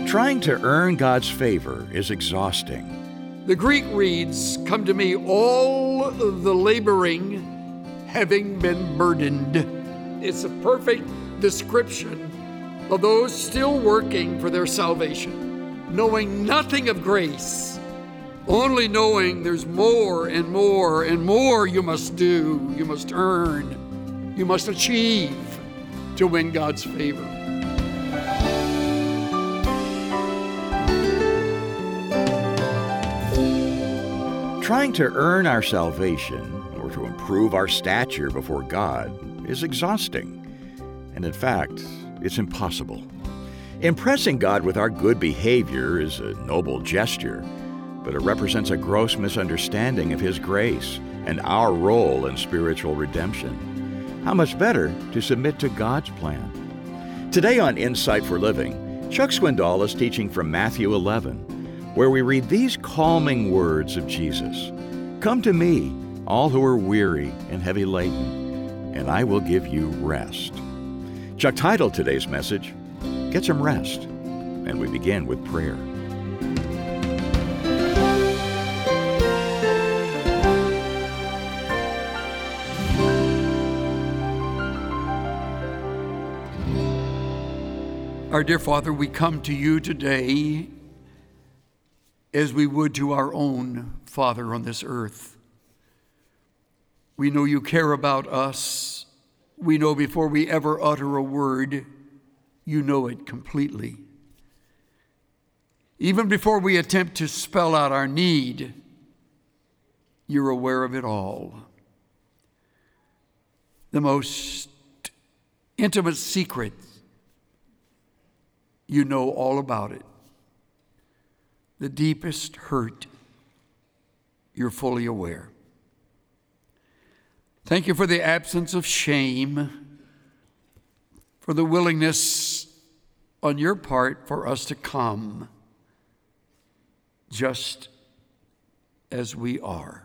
Trying to earn God's favor is exhausting. The Greek reads, "Come to me, all the laboring, having been burdened." It's a perfect description of those still working for their salvation, knowing nothing of grace, only knowing there's more and more and more you must do, you must earn, you must achieve to win God's favor. Trying to earn our salvation or to improve our stature before God is exhausting. And in fact, it's impossible. Impressing God with our good behavior is a noble gesture, but it represents a gross misunderstanding of His grace and our role in spiritual redemption. How much better to submit to God's plan? Today on Insight for Living, Chuck Swindoll is teaching from Matthew 11, where we read these calming words of Jesus. "Come to me, all who are weary and heavy laden, and I will give you rest." Chuck titled today's message, "Get Some Rest," and we begin with prayer. Our dear Father, we come to you today as we would to our own Father on this earth. We know you care about us. We know before we ever utter a word, you know it completely. Even before we attempt to spell out our need, you're aware of it all. The most intimate secrets, you know all about it. The deepest hurt, you're fully aware. Thank you for the absence of shame, for the willingness on your part for us to come just as we are.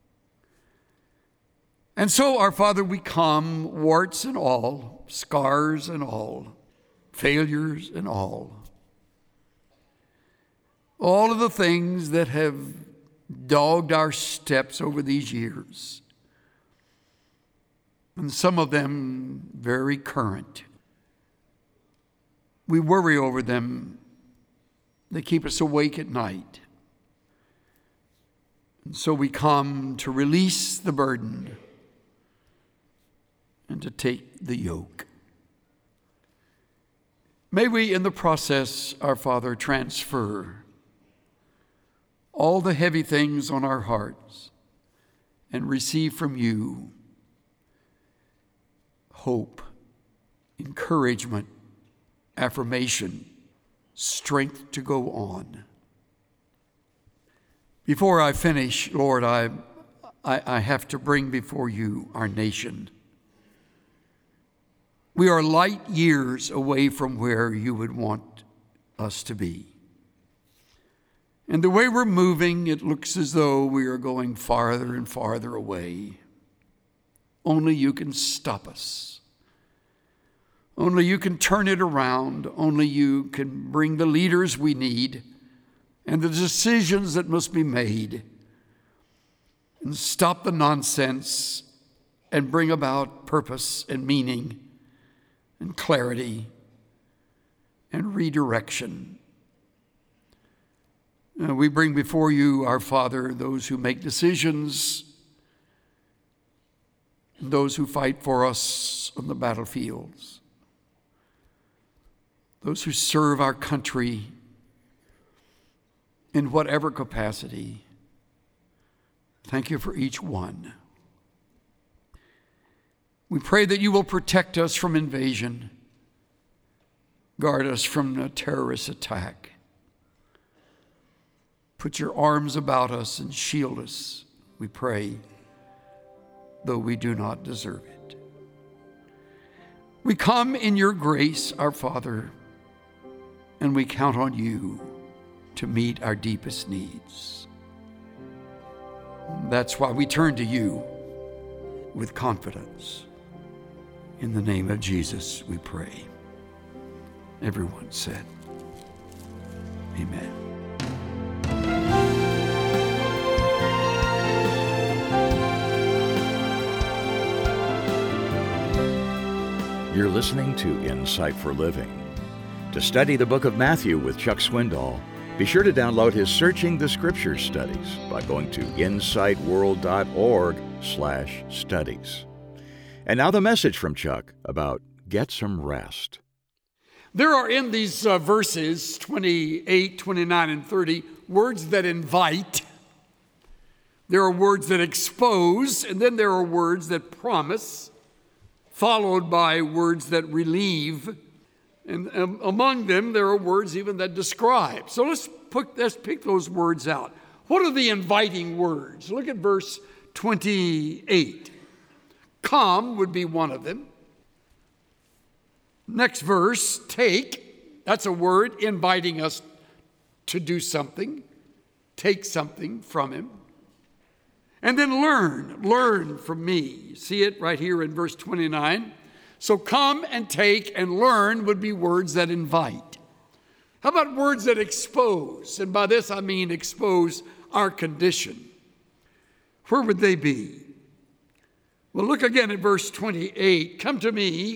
And so, our Father, we come, warts and all, scars and all, failures and all of the things that have dogged our steps over these years, and some of them very current. We worry over them. They keep us awake at night. And so we come to release the burden and to take the yoke. May we, in the process, our Father, transfer all the heavy things on our hearts and receive from you hope, encouragement, affirmation, strength to go on. Before I finish, Lord, I have to bring before you our nation. We are light years away from where you would want us to be. And the way we're moving, it looks as though we are going farther and farther away. Only you can stop us. Only you can turn it around. Only you can bring the leaders we need and the decisions that must be made and stop the nonsense and bring about purpose and meaning and clarity and redirection. We bring before you, our Father, those who make decisions, and those who fight for us on the battlefields, those who serve our country in whatever capacity. Thank you for each one. We pray that you will protect us from invasion, guard us from a terrorist attack. Put your arms about us and shield us, we pray, though we do not deserve it. We come in your grace, our Father, and we count on you to meet our deepest needs. That's why we turn to you with confidence. In the name of Jesus, we pray. Everyone said, Amen. You're listening to Insight for Living. To study the book of Matthew with Chuck Swindoll, be sure to download his Searching the Scriptures studies by going to insightworld.org/studies. And now the message from Chuck about Get Some Rest. There are in these verses 28, 29, and 30 words that invite. There are words that expose, and then there are words that promise, followed by words that relieve. And among them, there are words even that describe. So let's pick those words out. What are the inviting words? Look at verse 28. Come would be one of them. Next verse, take. That's a word inviting us to do something. Take something from him. And then learn from me. See it right here in verse 29. So come and take and learn would be words that invite. How about words that expose? And by this I mean expose our condition. Where would they be? Well, look again at verse 28. Come to me,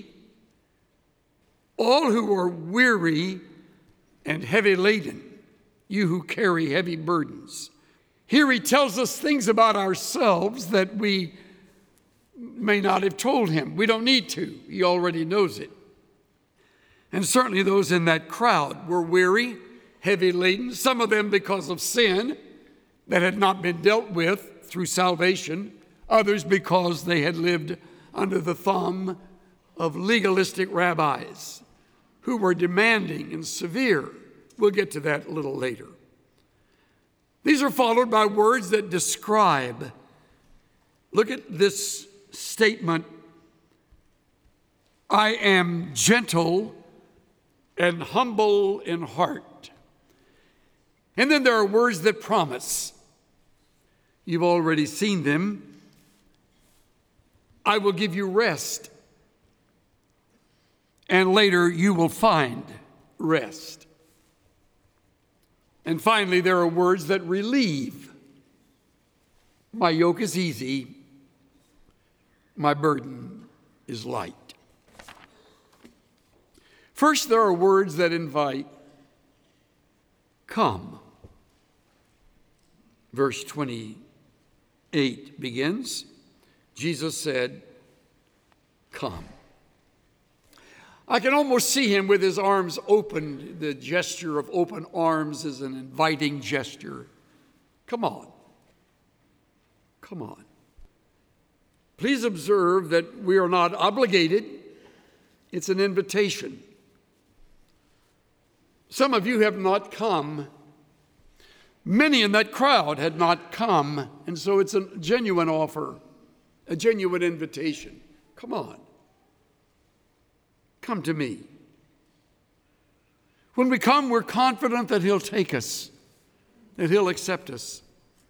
all who are weary and heavy laden, you who carry heavy burdens. Here he tells us things about ourselves that we may not have told him. We don't need to. He already knows it. And certainly those in that crowd were weary, heavy laden, some of them because of sin that had not been dealt with through salvation, others because they had lived under the thumb of legalistic rabbis who were demanding and severe. We'll get to that a little later. These are followed by words that describe. Look at this statement. I am gentle and humble in heart. And then there are words that promise. You've already seen them. I will give you rest. And later you will find rest. And finally, there are words that relieve. My yoke is easy. My burden is light. First, there are words that invite. Come. Verse 28 begins. Jesus said, come. I can almost see him with his arms open. The gesture of open arms is an inviting gesture. Come on. Come on. Please observe that we are not obligated. It's an invitation. Some of you have not come. Many in that crowd had not come, and so it's a genuine offer, a genuine invitation. Come on. Come to me. When we come, we're confident that he'll take us, that he'll accept us.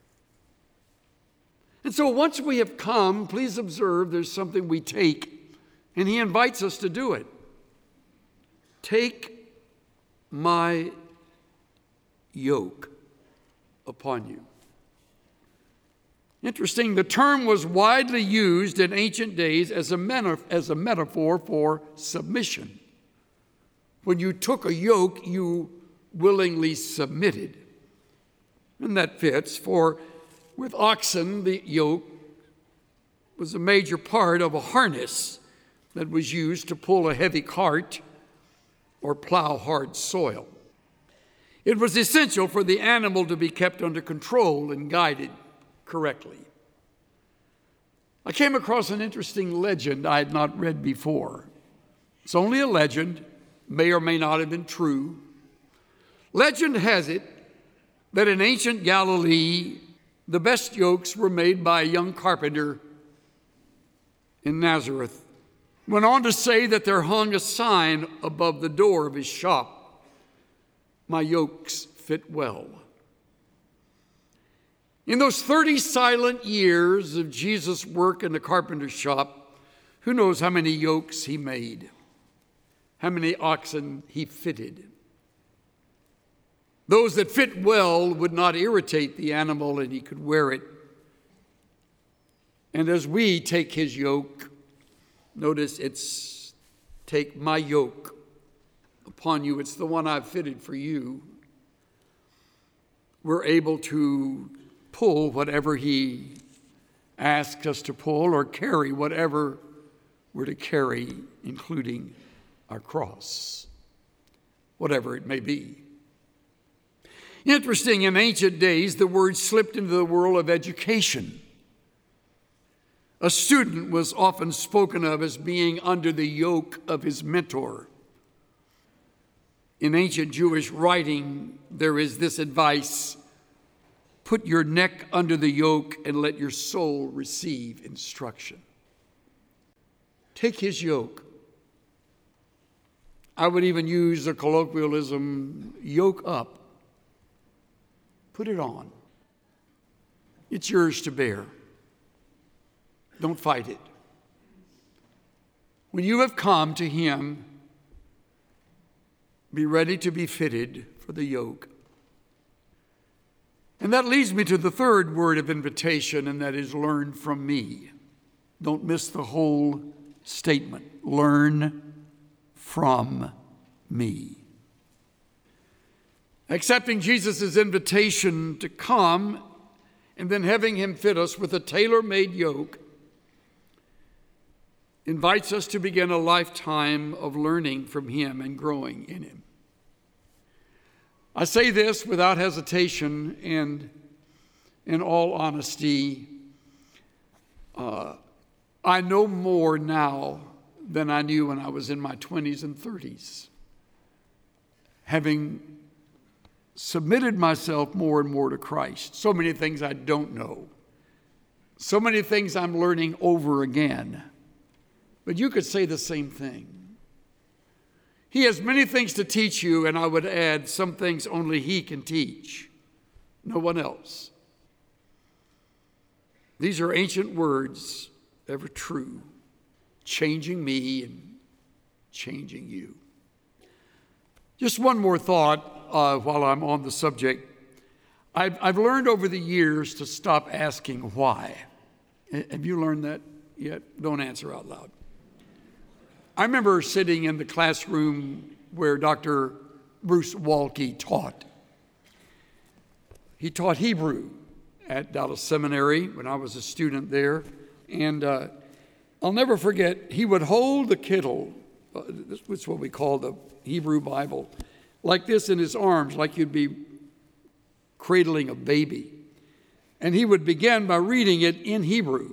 And so once we have come, please observe there's something we take, and he invites us to do it. Take my yoke upon you. Interesting, the term was widely used in ancient days as a metaphor for submission. When you took a yoke, you willingly submitted. And that fits, for with oxen, the yoke was a major part of a harness that was used to pull a heavy cart or plow hard soil. It was essential for the animal to be kept under control and guided correctly. I came across an interesting legend I had not read before. It's only a legend, may or may not have been true. Legend has it that in ancient Galilee, the best yokes were made by a young carpenter in Nazareth. Went on to say that there hung a sign above the door of his shop, my yokes fit well. In those 30 silent years of Jesus' work in the carpenter's shop, who knows how many yokes he made, how many oxen he fitted. Those that fit well would not irritate the animal, and he could wear it. And as we take his yoke, notice it's take my yoke upon you. It's the one I've fitted for you. We're able to pull whatever he asks us to pull, or carry whatever we're to carry, including our cross, whatever it may be. Interesting, in ancient days, the word slipped into the world of education. A student was often spoken of as being under the yoke of his mentor. In ancient Jewish writing, there is this advice: put your neck under the yoke and let your soul receive instruction. Take his yoke. I would even use the colloquialism, yoke up. Put it on. It's yours to bear. Don't fight it. When you have come to him, be ready to be fitted for the yoke. And that leads me to the third word of invitation, and that is learn from me. Don't miss the whole statement. Learn from me. Accepting Jesus' invitation to come and then having him fit us with a tailor-made yoke invites us to begin a lifetime of learning from him and growing in him. I say this without hesitation and in all honesty. I know more now than I knew when I was in my 20s and 30s. Having submitted myself more and more to Christ. So many things I don't know. So many things I'm learning over again. But you could say the same thing. He has many things to teach you, and I would add some things only he can teach, no one else. These are ancient words, ever true, changing me and changing you. Just one more thought while I'm on the subject. I've learned over the years to stop asking why. Have you learned that yet? Don't answer out loud. I remember sitting in the classroom where Dr. Bruce Walke taught. He taught Hebrew at Dallas Seminary when I was a student there. And I'll never forget, he would hold the Kittel, which is what we call the Hebrew Bible, like this in his arms, like you'd be cradling a baby. And he would begin by reading it in Hebrew.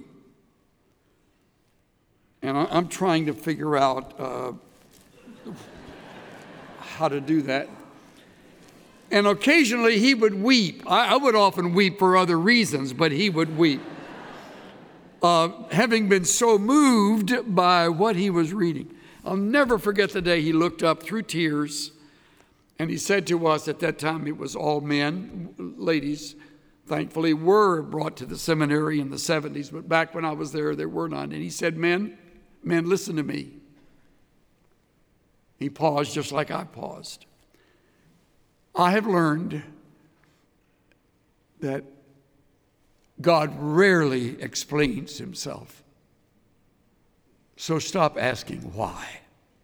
And I'm trying to figure out how to do that. And occasionally he would weep. I would often weep for other reasons, but he would weep. Having been so moved by what he was reading. I'll never forget the day he looked up through tears and he said to us, at that time it was all men, ladies thankfully were brought to the seminary in the 70s, but back when I was there were none. And he said, men, listen to me. He paused just like I paused. I have learned that God rarely explains himself. So stop asking why.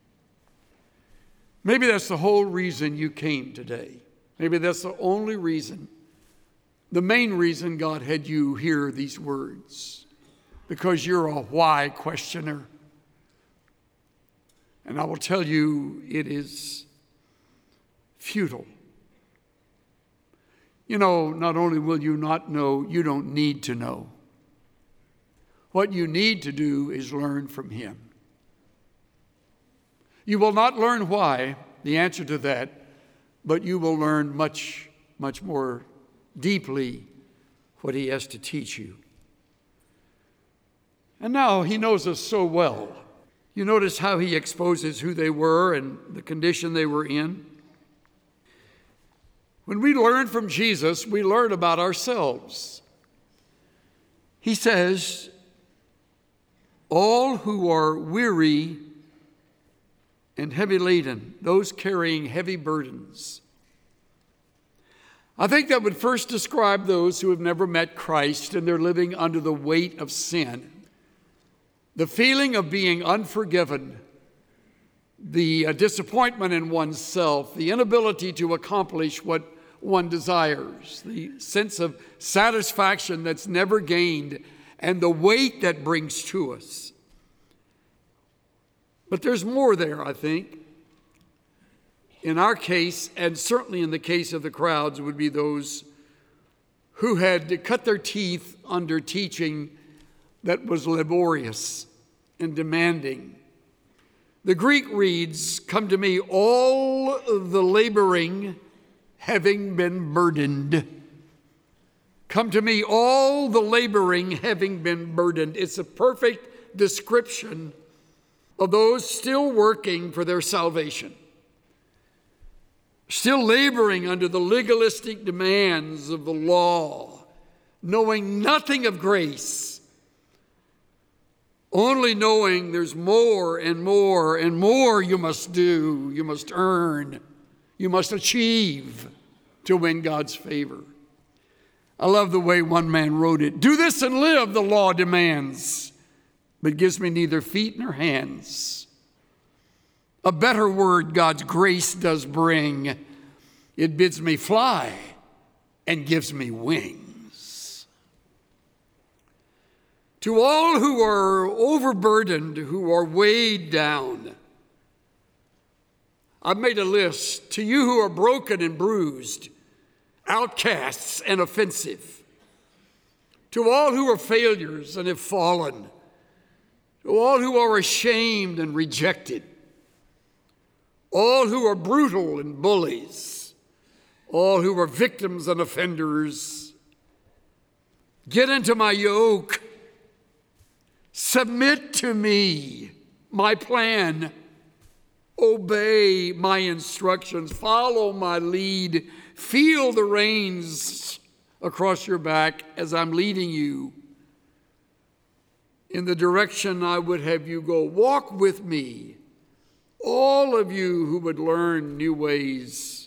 Maybe that's the whole reason you came today. Maybe that's the only reason, the main reason God had you hear these words. Because you're a why questioner. And I will tell you, it is futile. You know, not only will you not know, you don't need to know. What you need to do is learn from him. You will not learn why, the answer to that, but you will learn much, much more deeply what he has to teach you. And now he knows us so well. You notice how he exposes who they were and the condition they were in. When we learn from Jesus, we learn about ourselves. He says, all who are weary and heavy laden, those carrying heavy burdens. I think that would first describe those who have never met Christ and they're living under the weight of sin. The feeling of being unforgiven, the disappointment in oneself, the inability to accomplish what one desires, the sense of satisfaction that's never gained, and the weight that brings to us. But there's more there, I think. In our case, and certainly in the case of the crowds, would be those who had cut their teeth under teaching that was laborious and demanding. The Greek reads, "Come to me, all the laboring, having been burdened." Come to me, all the laboring, having been burdened. It's a perfect description of those still working for their salvation, still laboring under the legalistic demands of the law, knowing nothing of grace, only knowing there's more and more and more you must do, you must earn, you must achieve to win God's favor. I love the way one man wrote it. "Do this and live, the law demands, but gives me neither feet nor hands." A better word God's grace does bring. It bids me fly and gives me wings. To all who are overburdened, who are weighed down, I've made a list. To you who are broken and bruised, outcasts and offensive, to all who are failures and have fallen, to all who are ashamed and rejected, all who are brutal and bullies, all who are victims and offenders, get into my yoke, submit to me, my plan, obey my instructions, follow my lead, feel the reins across your back as I'm leading you in the direction I would have you go. Walk with me, all of you who would learn new ways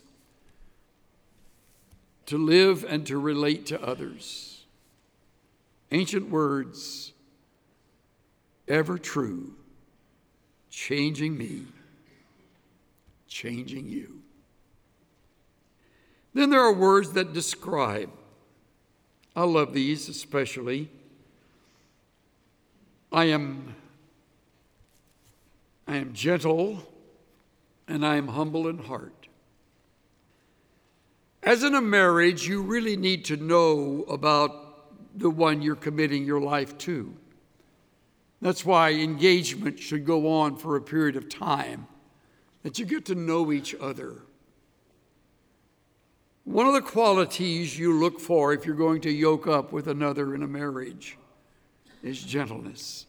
to live and to relate to others. Ancient words, ever true, changing me, changing you. Then there are words that describe. I love these especially. I am gentle and I am humble in heart. As in a marriage, you really need to know about the one you're committing your life to. That's why engagement should go on for a period of time, that you get to know each other. One of the qualities you look for if you're going to yoke up with another in a marriage is gentleness.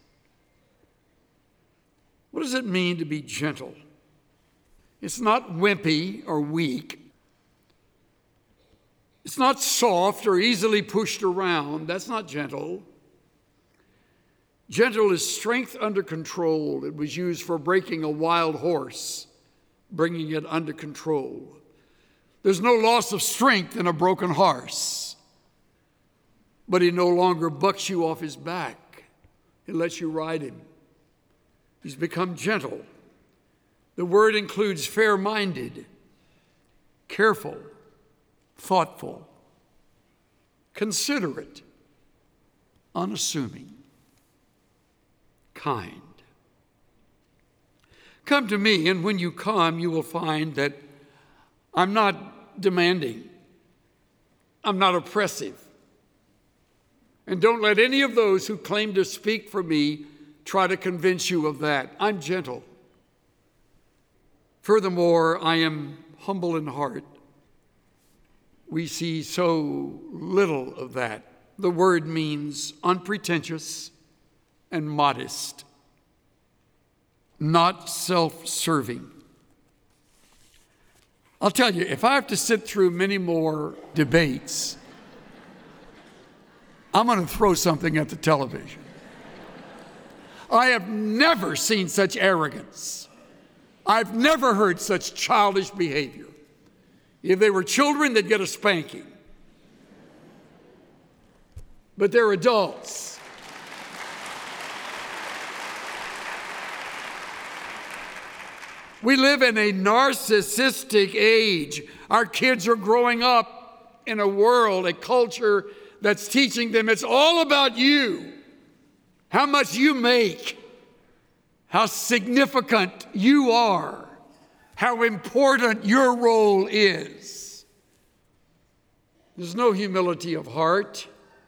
What does it mean to be gentle? It's not wimpy or weak. It's not soft or easily pushed around. That's not gentle. Gentle is strength under control. It was used for breaking a wild horse, bringing it under control. There's no loss of strength in a broken horse, but he no longer bucks you off his back. He lets you ride him. He's become gentle. The word includes fair-minded, careful, thoughtful, considerate, unassuming, kind. Come to me, and when you come, you will find that I'm not demanding. I'm not oppressive. And don't let any of those who claim to speak for me try to convince you of that. I'm gentle. Furthermore, I am humble in heart. We see so little of that. The word means unpretentious and modest, not self-serving. I'll tell you, if I have to sit through many more debates, I'm going to throw something at the television. I have never seen such arrogance. I've never heard such childish behavior. If they were children, they'd get a spanking. but they're adults. We live in a narcissistic age. Our kids are growing up in a world, a culture that's teaching them it's all about you, how much you make, how significant you are, how important your role is. There's no humility of heart.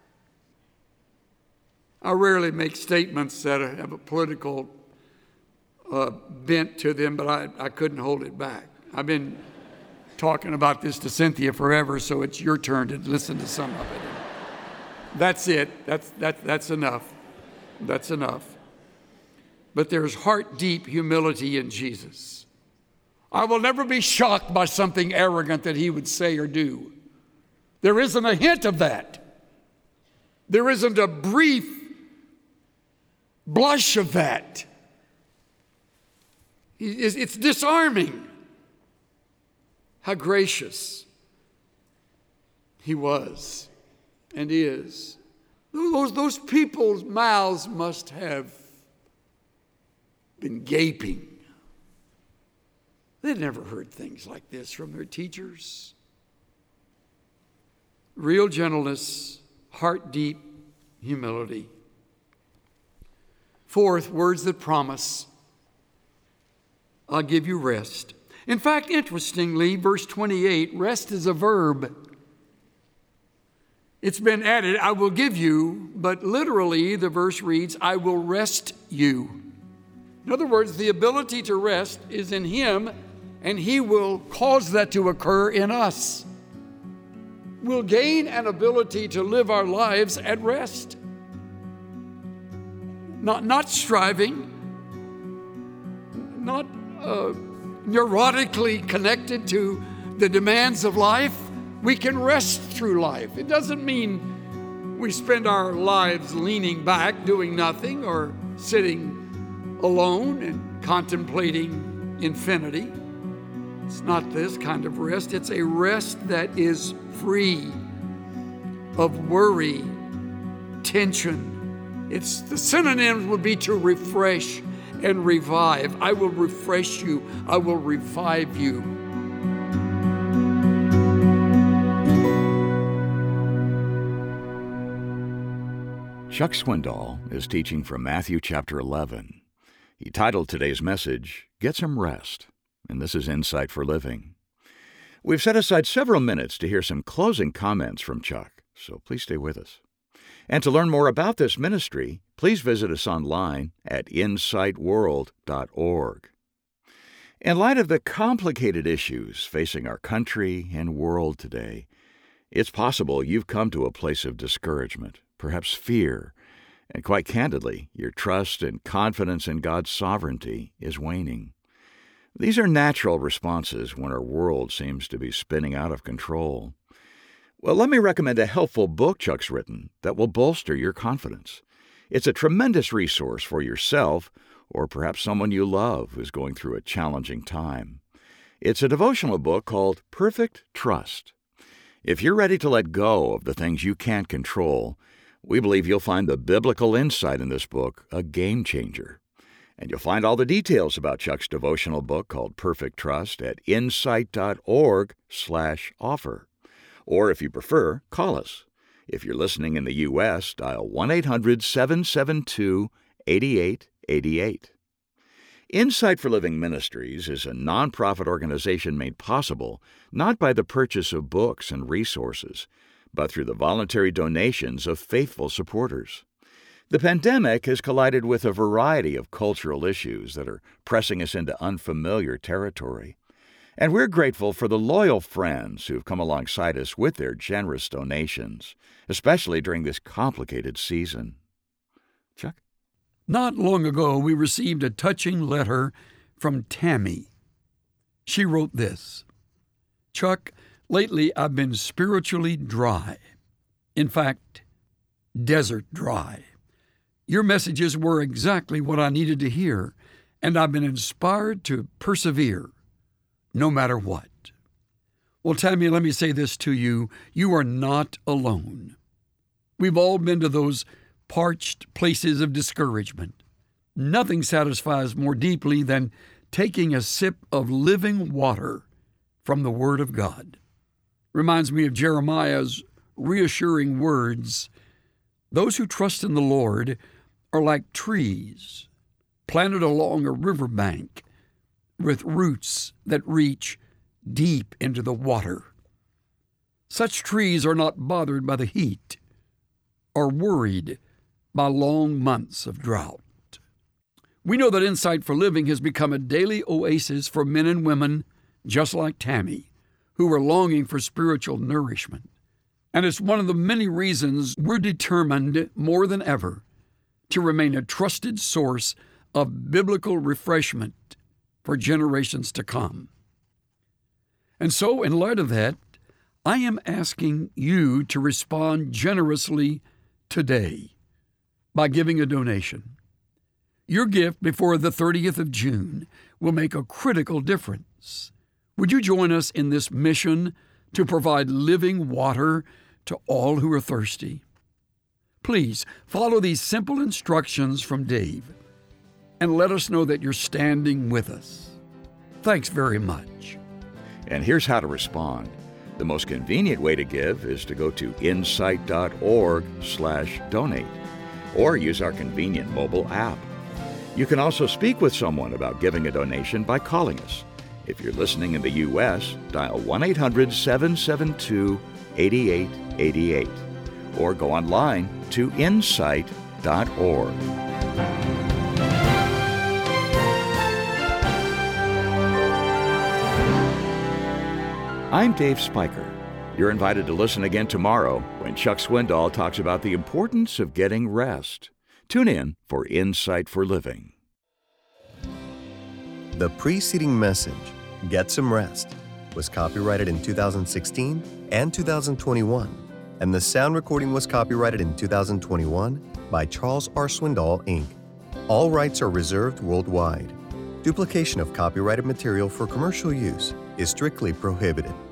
I rarely make statements that have a political bent to them, but I couldn't hold it back. I've been talking about this to Cynthia forever, so it's your turn to listen to some of it. That's it. That's enough. That's enough. But there's heart-deep humility in Jesus. I will never be shocked by something arrogant that he would say or do. There isn't a hint of that. There isn't a brief blush of that. It's disarming how gracious he was and is. Those people's mouths must have been gaping. They'd never heard things like this from their teachers. Real gentleness, heart-deep humility. Fourth, words that promise. I'll give you rest. In fact, interestingly, verse 28, rest is a verb. It's been added, I will give you, but literally the verse reads, I will rest you. In other words, the ability to rest is in him, and he will cause that to occur in us. We'll gain an ability to live our lives at rest. Not striving, not neurotically connected to the demands of life. We can rest through life. It doesn't mean we spend our lives leaning back, doing nothing, or sitting alone and contemplating infinity. It's not this kind of rest. It's a rest that is free of worry, tension. It's the synonyms would be to refresh and revive. I will refresh you. I will revive you. Chuck Swindoll is teaching from Matthew chapter 11. He titled today's message, Get Some Rest, and this is Insight for Living. We've set aside several minutes to hear some closing comments from Chuck, so please stay with us. And to learn more about this ministry, please visit us online at insightworld.org. In light of the complicated issues facing our country and world today, it's possible you've come to a place of discouragement, perhaps fear, and quite candidly, your trust and confidence in God's sovereignty is waning. These are natural responses when our world seems to be spinning out of control. Well, let me recommend a helpful book Chuck's written that will bolster your confidence. It's a tremendous resource for yourself or perhaps someone you love who's going through a challenging time. It's a devotional book called Perfect Trust. If you're ready to let go of the things you can't control, we believe you'll find the biblical insight in this book a game changer. And you'll find all the details about Chuck's devotional book called Perfect Trust at insight.org/offer. Or if you prefer, call us. If you're listening in the U.S., dial 1-800-772-8888. Insight for Living Ministries is a nonprofit organization made possible not by the purchase of books and resources, but through the voluntary donations of faithful supporters. The pandemic has collided with a variety of cultural issues that are pressing us into unfamiliar territory. And we're grateful for the loyal friends who've come alongside us with their generous donations, especially during this complicated season. Chuck? Not long ago, we received a touching letter from Tammy. She wrote this, Chuck, lately I've been spiritually dry. In fact, desert dry. Your messages were exactly what I needed to hear, and I've been inspired to persevere, no matter what. Well, Tammy, let me say this to you. You are not alone. We've all been to those parched places of discouragement. Nothing satisfies more deeply than taking a sip of living water from the Word of God. Reminds me of Jeremiah's reassuring words. Those who trust in the Lord are like trees planted along a riverbank with roots that reach deep into the water. Such trees are not bothered by the heat or worried by long months of drought. We know that Insight for Living has become a daily oasis for men and women just like Tammy, who are longing for spiritual nourishment. And it's one of the many reasons we're determined more than ever to remain a trusted source of biblical refreshment for generations to come. And so, in light of that, I am asking you to respond generously today by giving a donation. Your gift before the 30th of June will make a critical difference. Would you join us in this mission to provide living water to all who are thirsty? Please follow these simple instructions from Dave and let us know that you're standing with us. Thanks very much. And here's how to respond. The most convenient way to give is to go to insight.org/donate or use our convenient mobile app. You can also speak with someone about giving a donation by calling us. If you're listening in the U.S., dial 1-800-772-8888 or go online to insight.org. I'm Dave Spiker. You're invited to listen again tomorrow when Chuck Swindoll talks about the importance of getting rest. Tune in for Insight for Living. The preceding message, Get Some Rest, was copyrighted in 2016 and 2021, and the sound recording was copyrighted in 2021 by Charles R. Swindoll, Inc. All rights are reserved worldwide. Duplication of copyrighted material for commercial use is strictly prohibited.